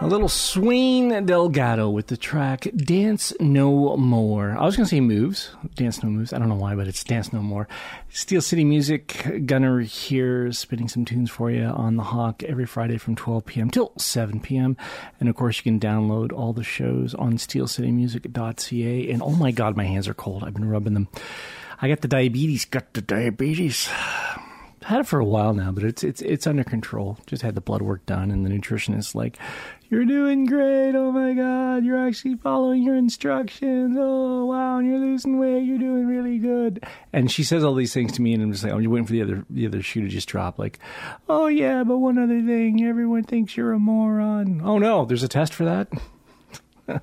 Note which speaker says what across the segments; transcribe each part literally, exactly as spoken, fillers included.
Speaker 1: A little Swain Delgado with the track Dance No More. I was going to say Moves. Dance No Moves. I don't know why, but it's Dance No More. Steel City Music. Gunner here spinning some tunes for you on The Hawk every Friday from twelve p.m. till seven p.m. And, of course, you can download all the shows on steel city music dot c a. And, oh, my God, my hands are cold. I've been rubbing them. I got the diabetes. Got the diabetes. Had it for a while now, but it's it's it's under control. Just had the blood work done, and the nutritionist like, "You're doing great. Oh my God, you're actually following your instructions. Oh wow, and you're losing weight. You're doing really good." And she says all these things to me, and I'm just like, I'm just waiting for the other the other shoe to just drop. Like, "Oh yeah, but one other thing, everyone thinks you're a moron." Oh no, there's a test for that.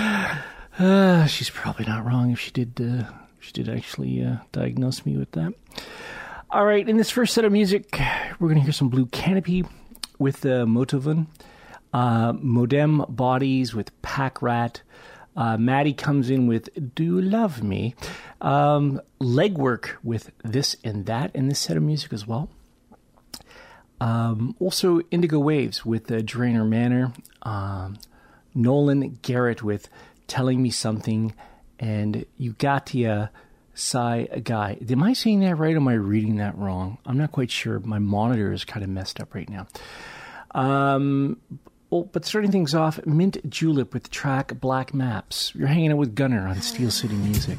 Speaker 1: uh, she's probably not wrong if she did. Uh, she did actually uh, diagnose me with that. All right, in this first set of music, we're going to hear some Blue Canopy with uh, Motovun, uh, Modem Bodies with Pack Rat, uh, Maddie comes in with Do You Love Me, um, Legwork with This and That in this set of music as well. Um, also, Indigo Waves with uh, Drainer Manor, um, Nolan Garrett with Telling Me Something, and Ugatia Sai Guy. Am I saying that right or am I reading that wrong? I'm not quite sure. My monitor is kind of messed up right now. Um, well, but starting things off, Mint Julep with the track Black Maps. You're hanging out with Gunner on Steel City Music.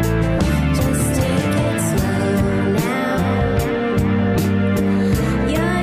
Speaker 2: Just take it slow now.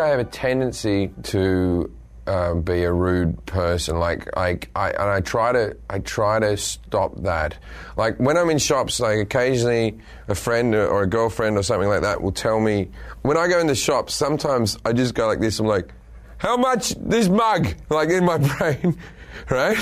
Speaker 2: I have a tendency to um, be a rude person. Like, like I and I try to I try to stop that. Like when I'm in shops, like occasionally a friend or a girlfriend or something like that will tell me. When I go into shops, sometimes I just go like this. I'm like, how much this mug? Like in my brain, right?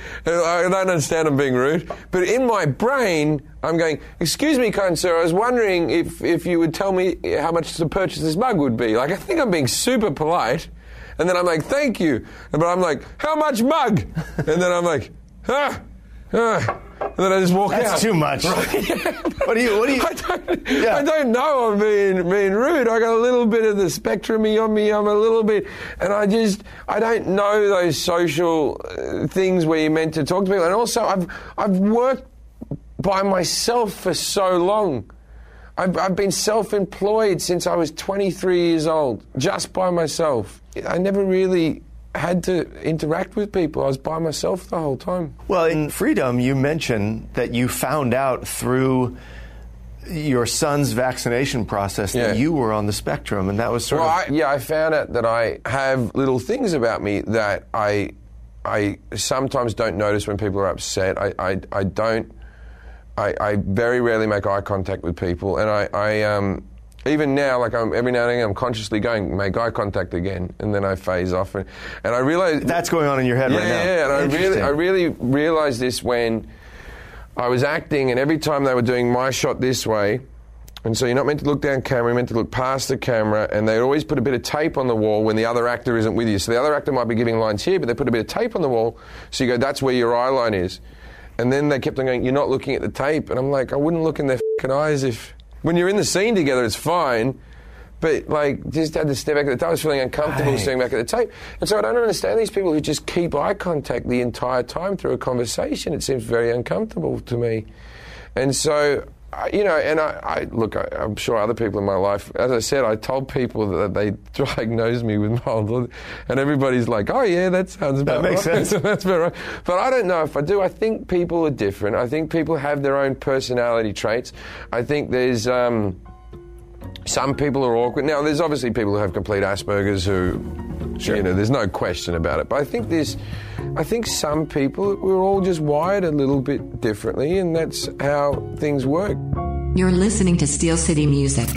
Speaker 2: I don't understand I'm being rude, but in my brain, I'm going, excuse me, kind sir, I was wondering if, if you would tell me how much to purchase this mug would be. Like, I think I'm being super polite, and then I'm like, thank you, but I'm like, how much mug? And then I'm like, ah, ah. And then I just walk
Speaker 3: That's
Speaker 2: out.
Speaker 3: That's too much. Right? What do you, what do you...
Speaker 2: I don't,
Speaker 3: yeah.
Speaker 2: I don't know I'm being, being rude. I got a little bit of the spectrum-y on me. I'm a little bit... And I just... I don't know those social uh, things where you're meant to talk to people. And also, I've I've worked by myself for so long. I've, I've been self-employed since I was twenty-three years old, just by myself. I never really... had to interact with people. I was by myself the whole time.
Speaker 3: Well, in Freedom, you mentioned that you found out through your son's vaccination process that
Speaker 2: yeah.
Speaker 3: you were on the spectrum, and that was sort
Speaker 2: well,
Speaker 3: of...
Speaker 2: I, yeah, I found out that I have little things about me that I I sometimes don't notice when people are upset. I, I, I don't... I, I very rarely make eye contact with people, and I... I um, Even now, like I'm, every now and again, I'm consciously going, make eye contact again, and then I phase off. And, and I realize...
Speaker 3: That's going on in your head
Speaker 2: yeah,
Speaker 3: right now.
Speaker 2: Yeah, and I really, I really realized this when I was acting, and every time they were doing my shot this way, and so you're not meant to look down camera, you're meant to look past the camera, and they'd always put a bit of tape on the wall when the other actor isn't with you. So the other actor might be giving lines here, but they put a bit of tape on the wall, so you go, that's where your eye line is. And then they kept on going, you're not looking at the tape. And I'm like, I wouldn't look in their f***ing eyes if... When you're in the scene together, it's fine, but, like, just had to step back at the tape. I was feeling uncomfortable
Speaker 3: right.
Speaker 2: staring back at the tape. And so I don't understand these people who just keep eye contact the entire time through a conversation. It seems very uncomfortable to me. And so, I, you know, and I, I look, I, I'm sure other people in my life, as I said, I told people that they diagnosed me with mild, and everybody's like, oh, yeah, that sounds about
Speaker 3: right. That makes
Speaker 2: right.
Speaker 3: sense.
Speaker 2: That's about right. But I don't know if I do. I think people are different. I think people have their own personality traits. I think there's... Um, Some people are awkward. Now, there's obviously people who have complete Asperger's who, sure. you know, there's no question about it. But I think there's, I think some people, we're all just wired a little bit differently, and that's how things work.
Speaker 4: You're listening to Steel City Music.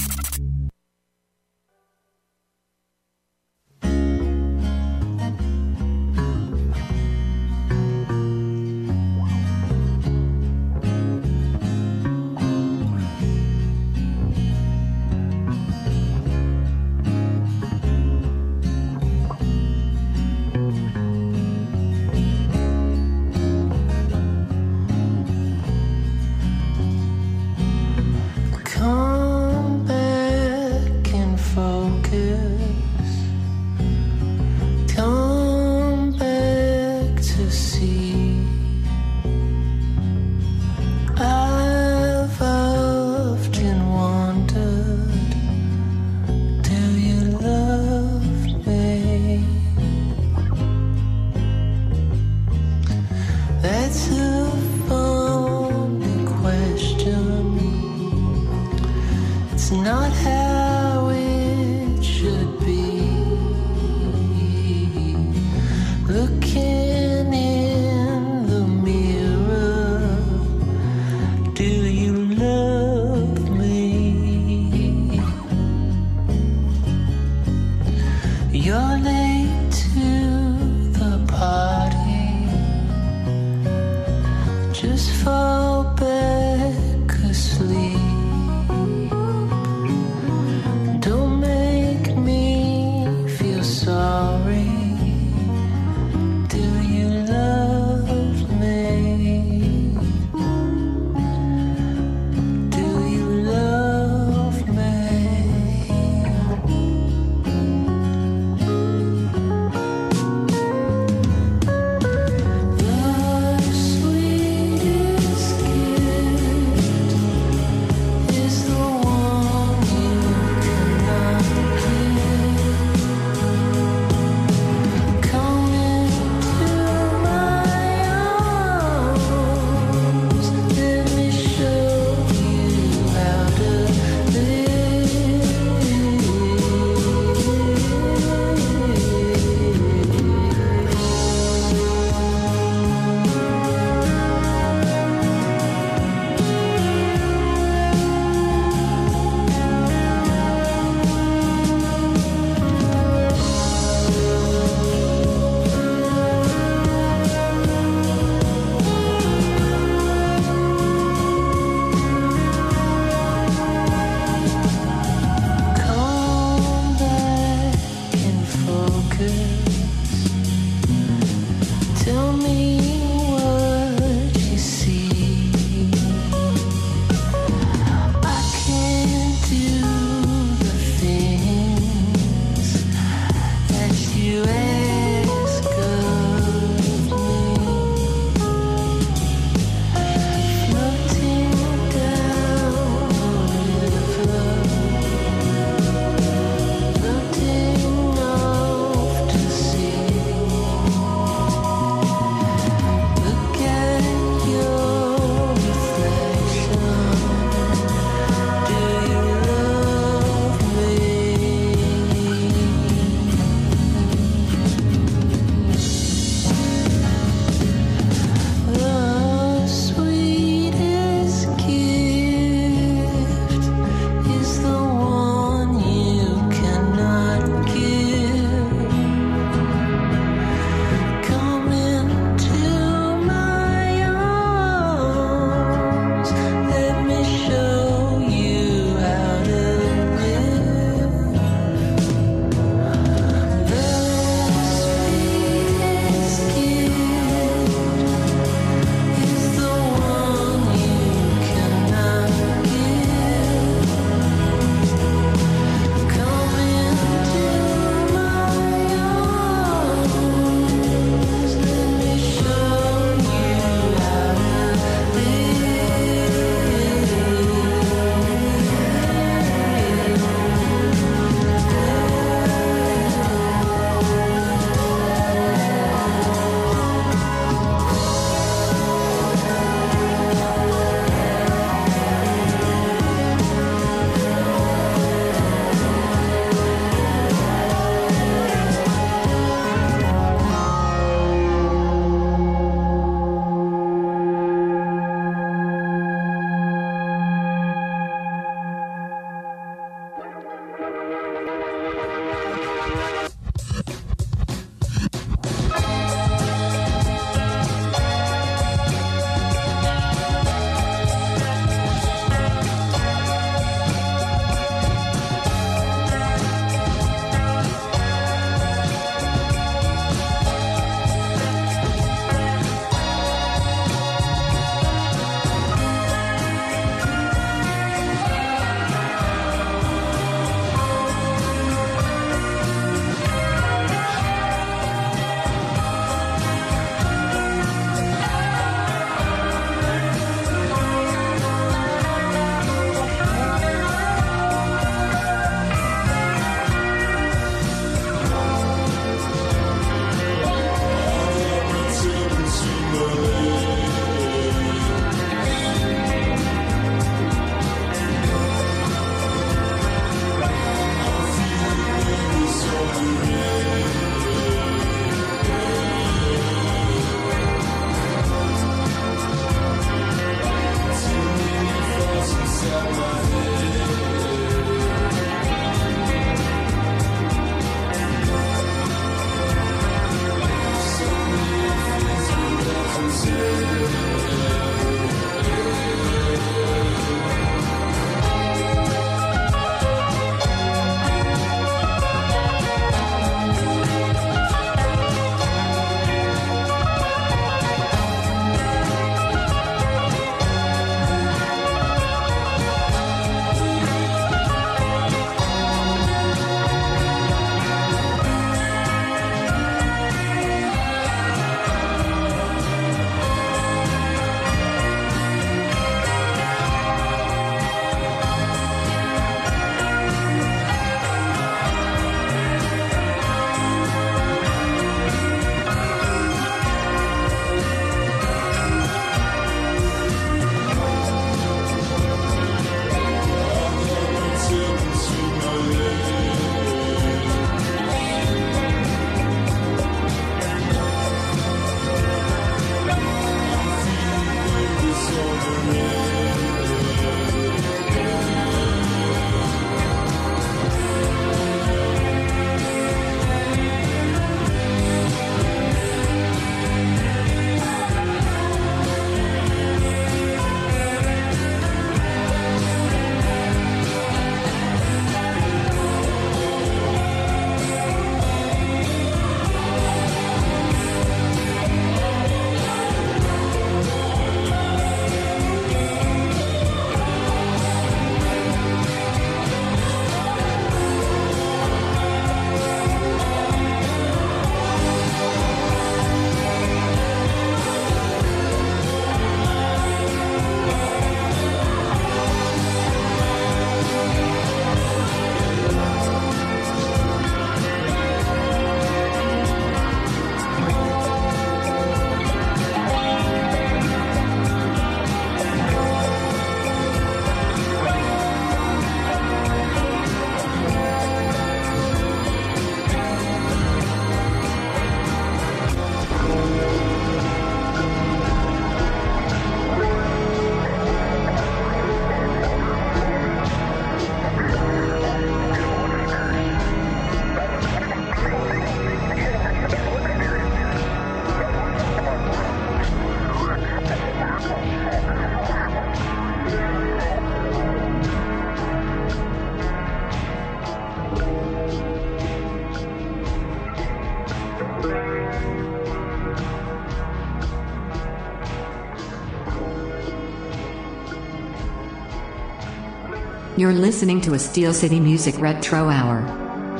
Speaker 5: Just fall back asleep.
Speaker 4: You're listening to a Steel City Music Retro Hour.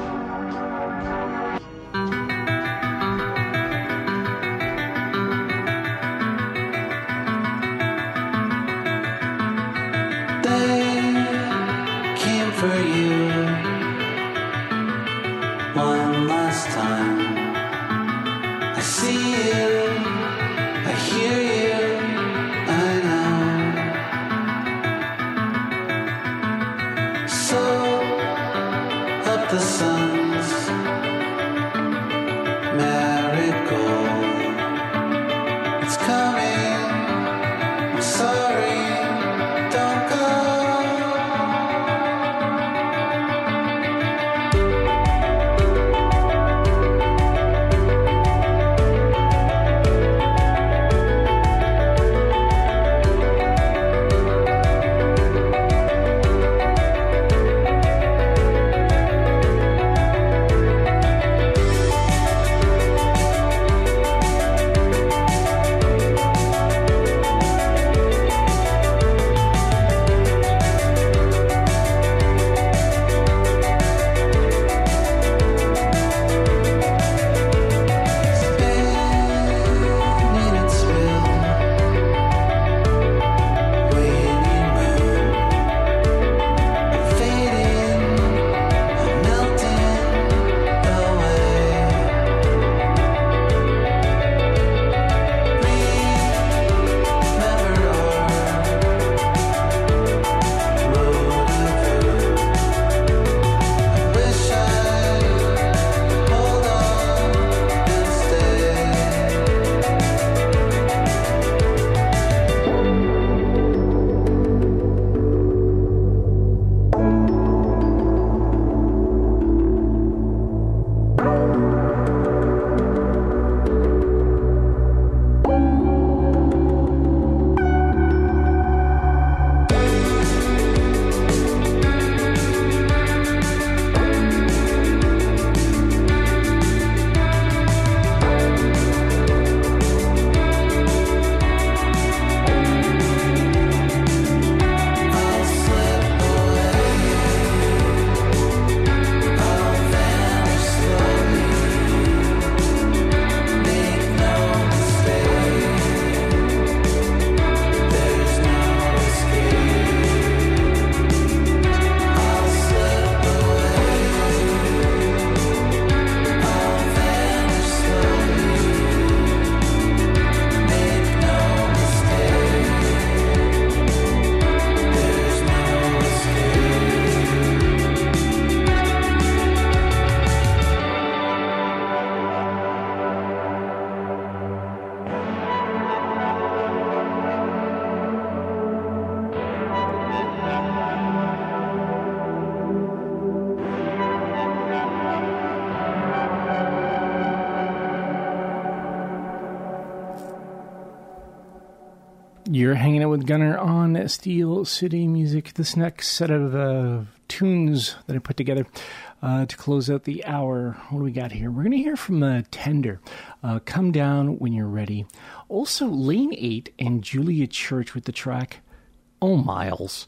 Speaker 1: You're hanging out with Gunnar on Steel City Music. This next set of uh, tunes that I put together uh, to close out the hour. What do we got here? We're going to hear from uh, Tender. Uh, Come Down When You're Ready. Also, Lane eight and Julia Church with the track Oh Miles.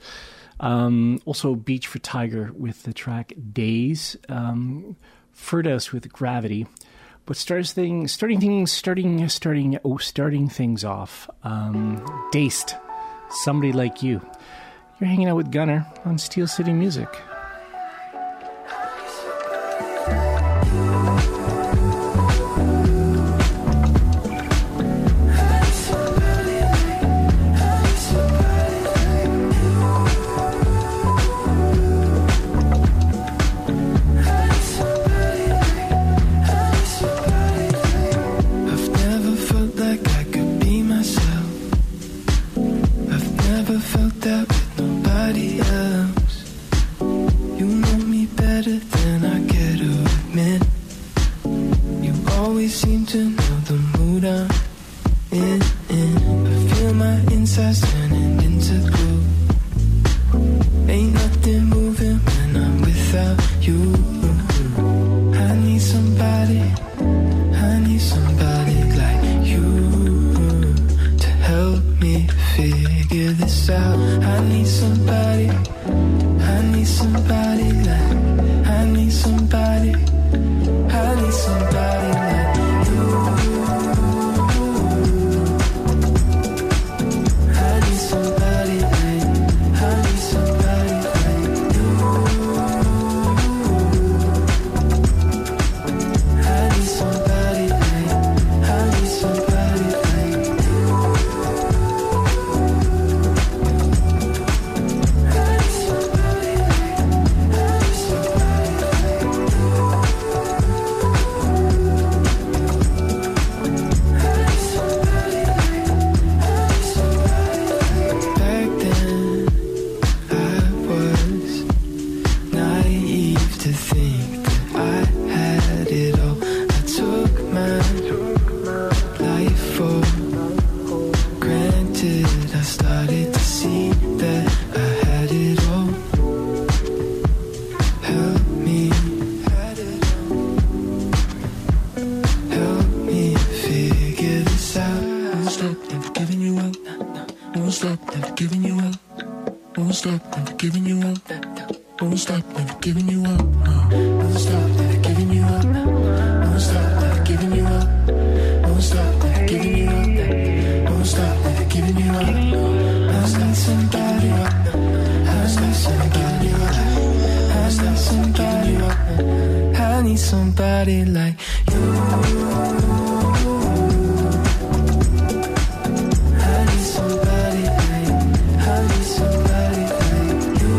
Speaker 1: Um, also, Beach for Tiger with the track Days. Um, Ferdos with Gravity. But starts thing, starting things, starting, starting, oh, starting things off. Um, Daced, Somebody Like You. You're hanging out with Gunnar on Steel City Music.
Speaker 5: figure this out. I need somebody, I somebody like, I need somebody, I need somebody like you. I need somebody like, I need somebody like you. I need somebody like, I need somebody like you. I need somebody like, I need somebody like you. Back then, I was naive to think that I had it all. I took my life for granted. I started to see that I had it all. Help me, help me figure this out. Won't stop, never giving you up. Won't stop, never giving you up. Won't stop, never giving you up. Won't stop, never giving you up. Won't stop, never giving you up. Won't stop, never giving you up. Won't stop, never giving you up. Won't stop, never giving you up. I need somebody. I need somebody. I need somebody. I need somebody like you. I need somebody like, I need somebody like you.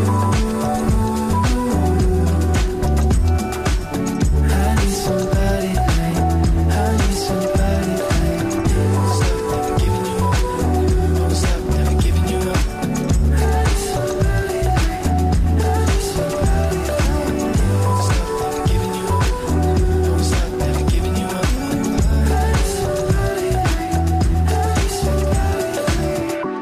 Speaker 5: I need somebody like, I need somebody like you. Won't stop, never giving you up. Won't stop, never giving you up. I need somebody like, I need somebody like you. Won't stop, never giving you up. Won't stop, never giving you up. I need somebody like, I need somebody like.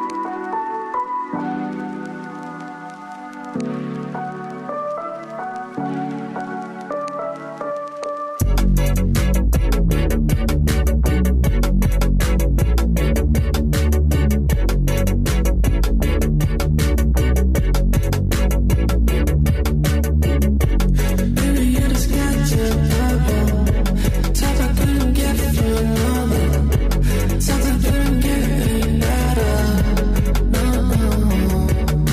Speaker 5: Baby, you just got your bubble. Top I couldn't get from another. Something couldn't get better. No.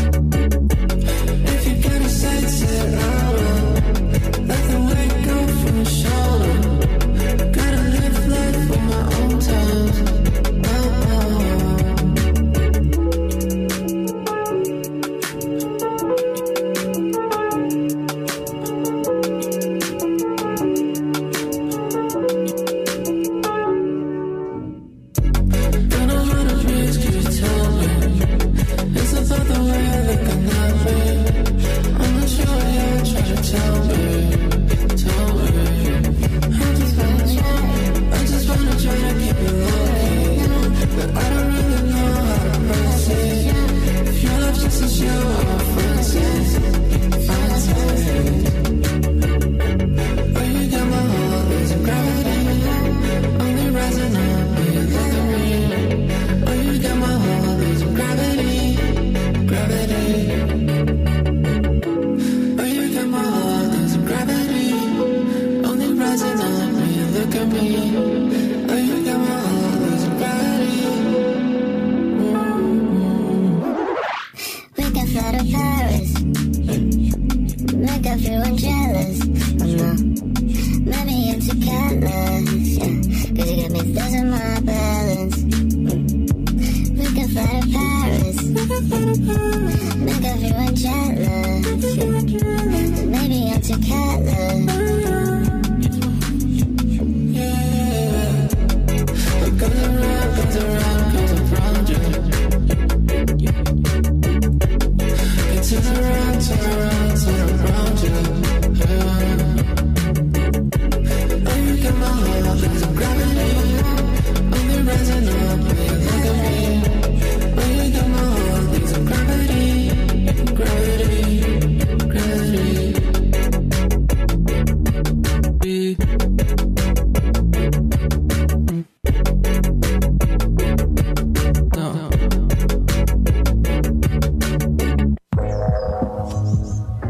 Speaker 5: If you're gonna say it louder, let the weight go from your shoulder. Gotta live life on my own terms. Don't know what it means, can you tell me? It's about the way I look and not me. I'm not sure, yeah, try to tell me, tell me. I just wanna try, I just wanna try to keep it low-key, but I don't really know how to press it. If your love just is you, I'm fancy, fancy. Oh, you got my heart losing gravity, only rising up when you look at me. Oh, you got my heart losing gravity, gravity. Oh, you got my heart losing gravity, only rising up when you look at me. Oh, you got my heart losing gravity.
Speaker 6: We can fly to Paris, make everyone jealous. Oh no, maybe into catalyst, yeah. Cause you got me losing my balance. We can fly to Paris, make everyone jealous, yeah. Maybe into catalyst.
Speaker 5: What goes around, comes around, comes around you. It turns around, turn around, turn around you. Oh, you got my heart losing gravity, only rising up when you look at me. Oh, you got my heart losing gravity, gravity, gravity. No.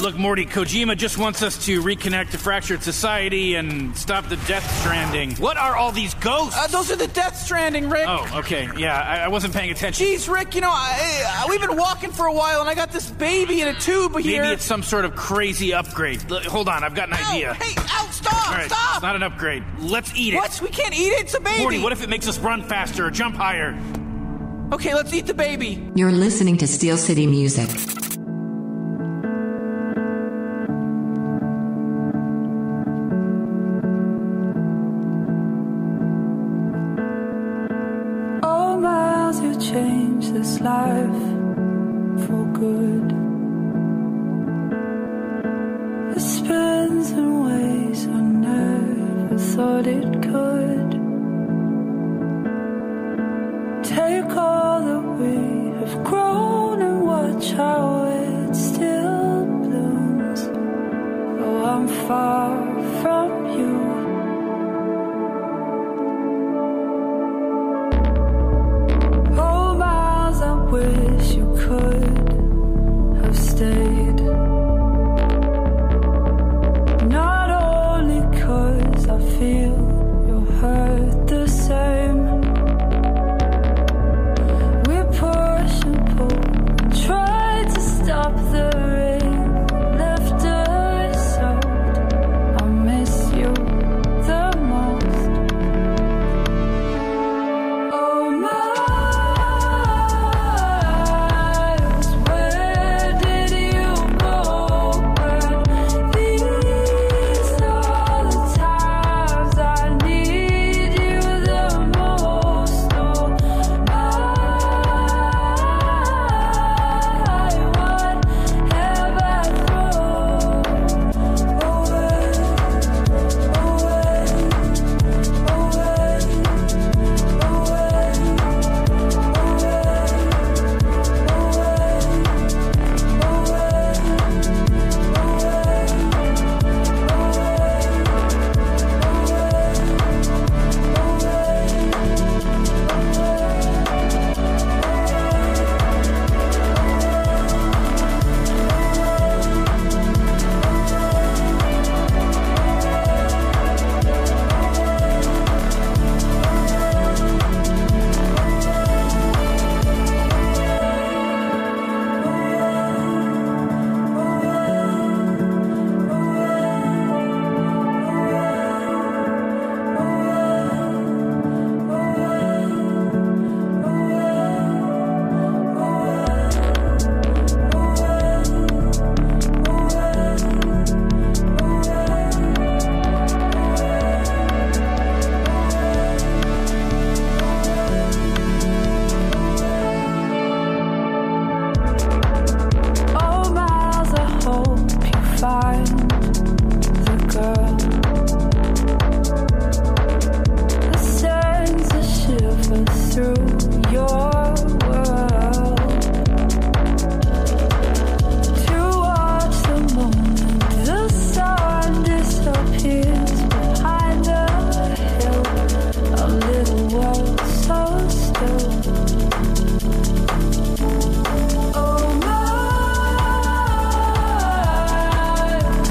Speaker 7: Look, Morty, Kojima just wants us to reconnect to fractured society and stop the Death Stranding. What are all these ghosts?
Speaker 8: Uh, those are the Death Stranding, Rick.
Speaker 7: Oh, okay. Yeah, I, I wasn't paying attention.
Speaker 8: Jeez, Rick, you know, I, I, we've been walking for a while, and I got this baby in a tube here.
Speaker 7: Maybe it's some sort of crazy upgrade. L- hold on, I've got an
Speaker 8: Ow,
Speaker 7: idea.
Speaker 8: Hey, ow, stop,
Speaker 7: All right,
Speaker 8: stop!
Speaker 7: It's not an upgrade. Let's eat it.
Speaker 8: What? We can't eat it. It's a baby.
Speaker 7: Morty, what if it makes us run faster or jump higher?
Speaker 8: Okay, let's eat the baby.
Speaker 4: You're listening to Steel City Music.
Speaker 5: Oh, miles you change this life for good. It spins in ways I never thought it could. Take all that we have grown and watch how it still blooms. Oh, I'm far from you. Oh, miles I wish you could have stayed. Not only 'cause I feel your hurt the same. We push and pull and try to stop the rain. Left us out. I miss you the most. Oh, miles, where did you go? When these are the times I need you the most. Oh, I, what have I thrown away, away, away, Oh, miles, I hope you find the girl that sends a shiver through your world. To watch the moment the sun disappears behind the hill, a little world so still. Oh, miles,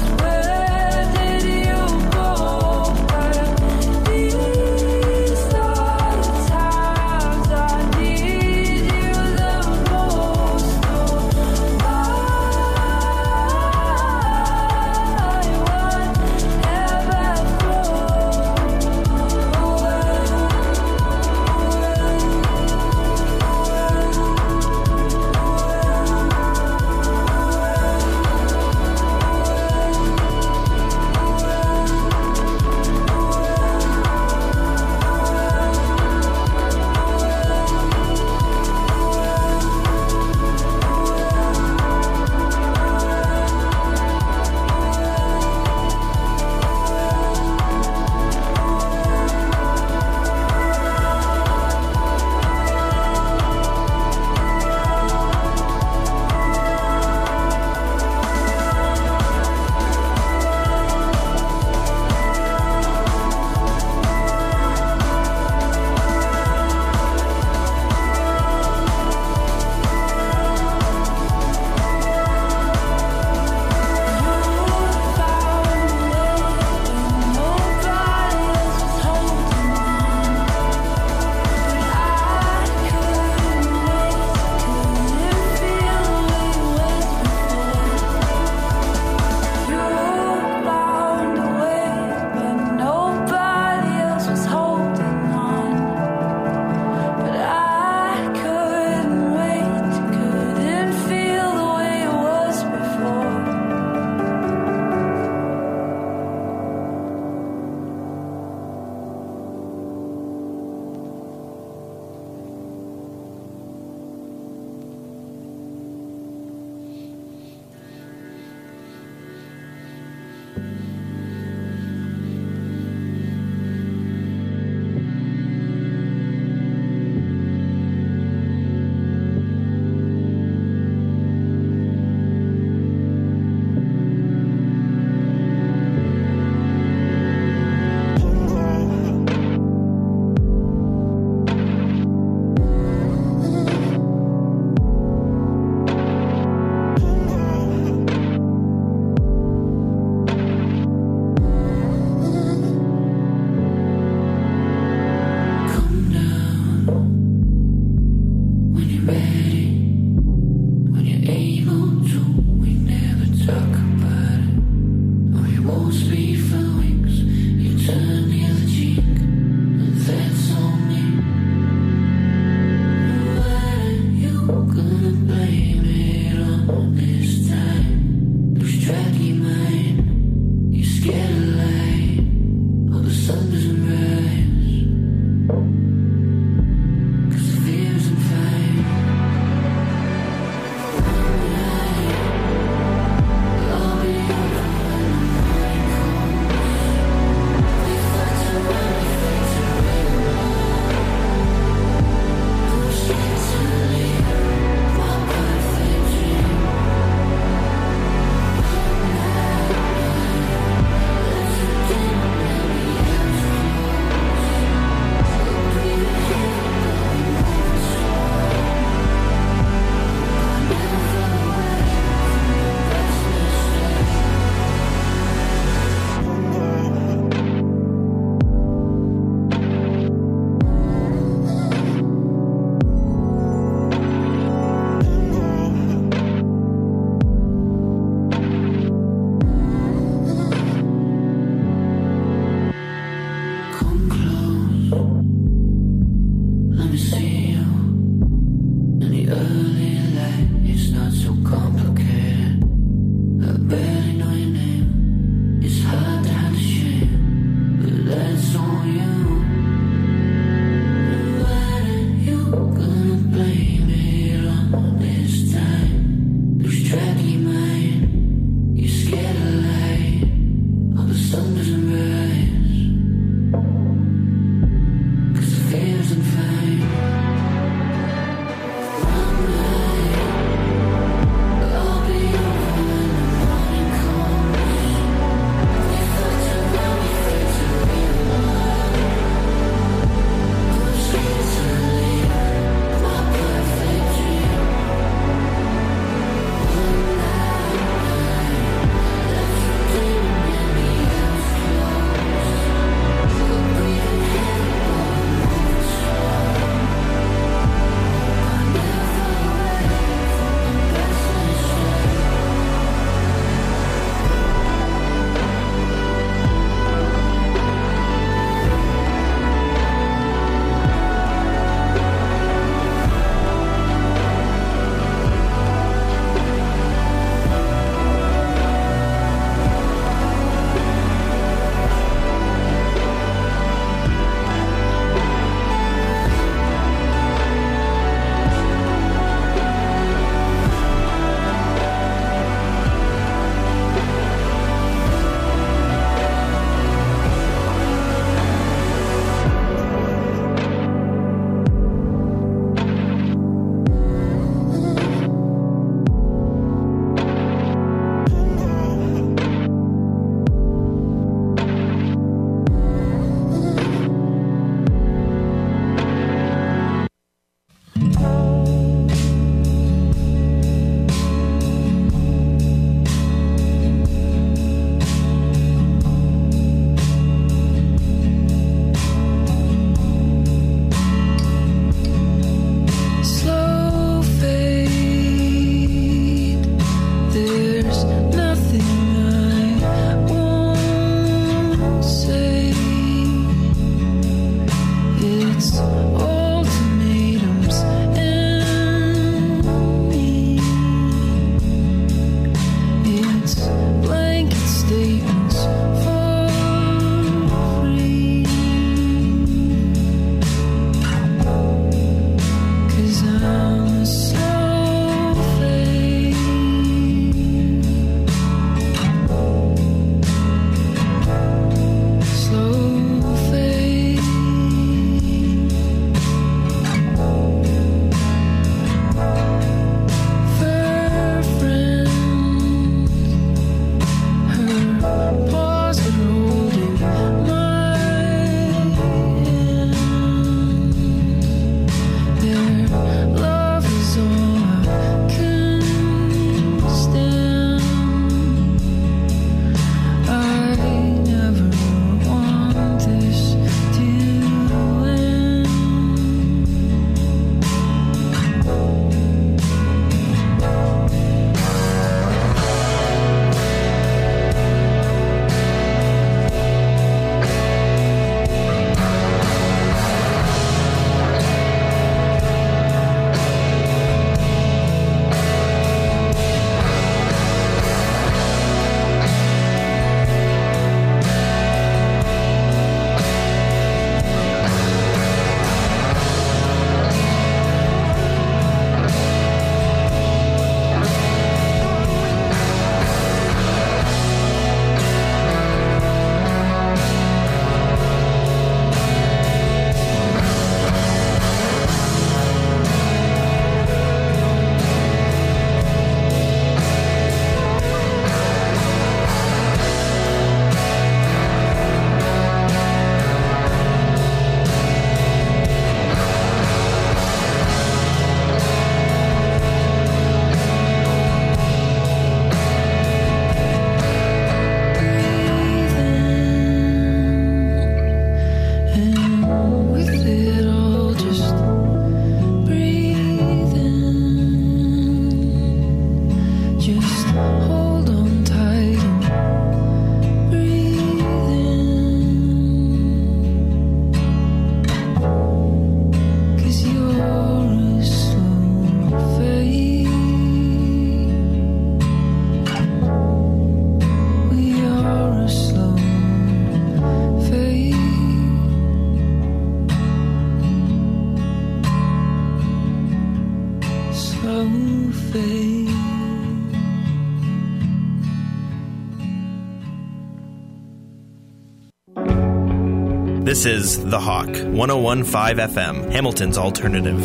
Speaker 9: This is The Hawk, one oh one point five F M, Hamilton's alternative.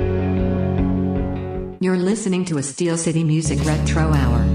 Speaker 4: You're listening to a Steel City Music Retro Hour.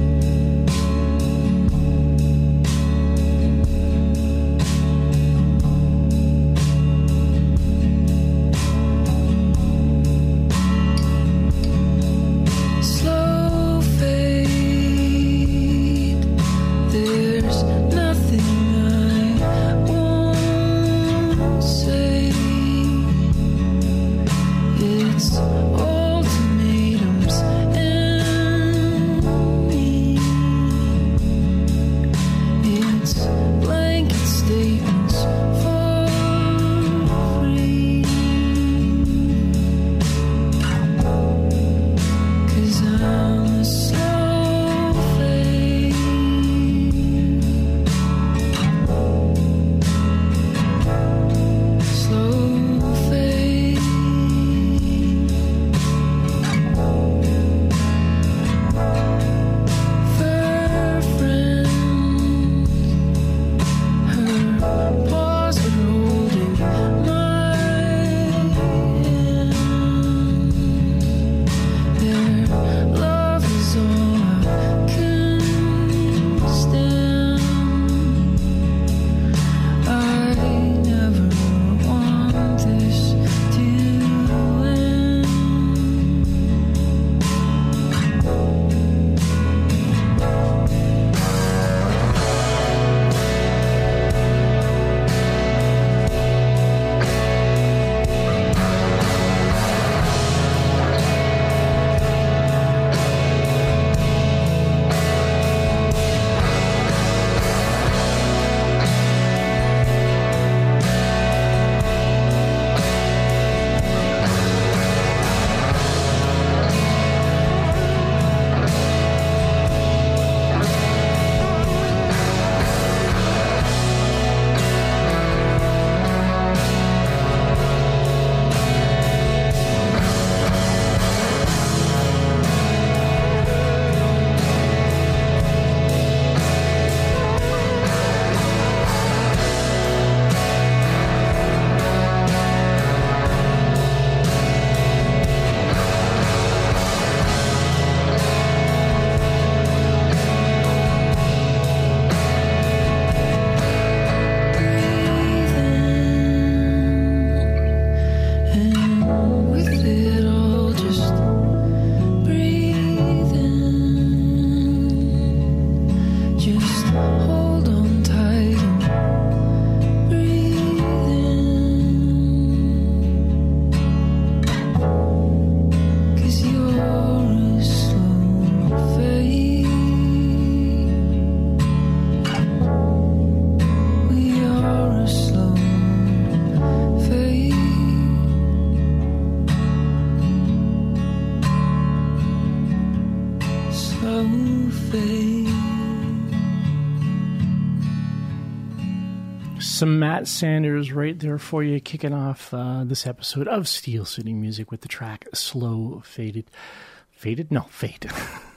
Speaker 1: Some Matt Sanders right there for you, kicking off uh, this episode of Steel City Music with the track Slow Faded. Faded? No, Fade.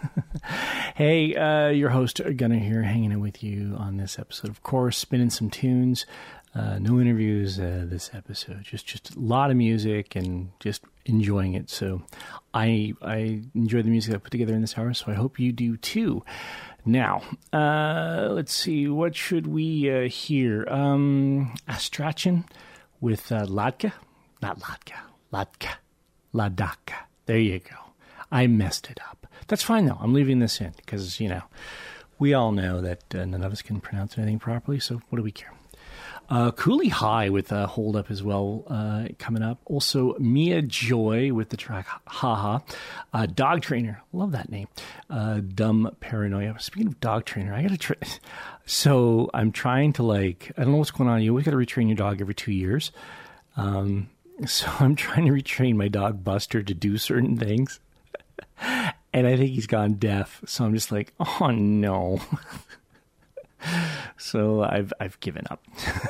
Speaker 1: Hey, uh, your host, Gunnar here, hanging out with you on this episode. Of course, spinning some tunes. Uh, no interviews uh, this episode. Just just a lot of music and just enjoying it. So I I enjoy the music I put together in this hour, so I hope you do too. Now, uh, let's see, what should we uh, hear? Um, Astrachan with uh, Ladka? Not Ladka. Ladka. Ladaka. There you go. I messed it up. That's fine, though. I'm leaving this in because, you know, we all know that uh, none of us can pronounce anything properly, so what do we care? Uh, Cooley High with uh, Hold Up as well uh, coming up. Also, Mia Joy with the track Haha. Uh, Dog Trainer. Love that name. Uh, Dumb Paranoia. Speaking of Dog Trainer, I got to... Tra- so I'm trying to like... I don't know what's going on. You always got to retrain your dog every two years. Um, so I'm trying to retrain my dog Buster to do certain things. And I think he's gone deaf. So I'm just like, oh no. So I've I've given up.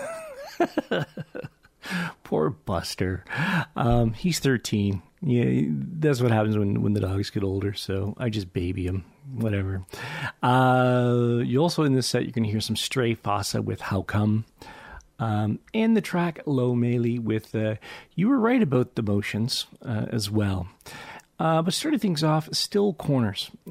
Speaker 1: Poor Buster. Um, he's thirteen. Yeah, that's what happens when, when the dogs get older. So I just baby him. Whatever. Uh, you also in this set you're gonna hear some Stray Fossa with How Come. Um, and the track Low Melee with uh, You Were Right About the Motions uh, as well. Uh, but starting things off, Still Corners.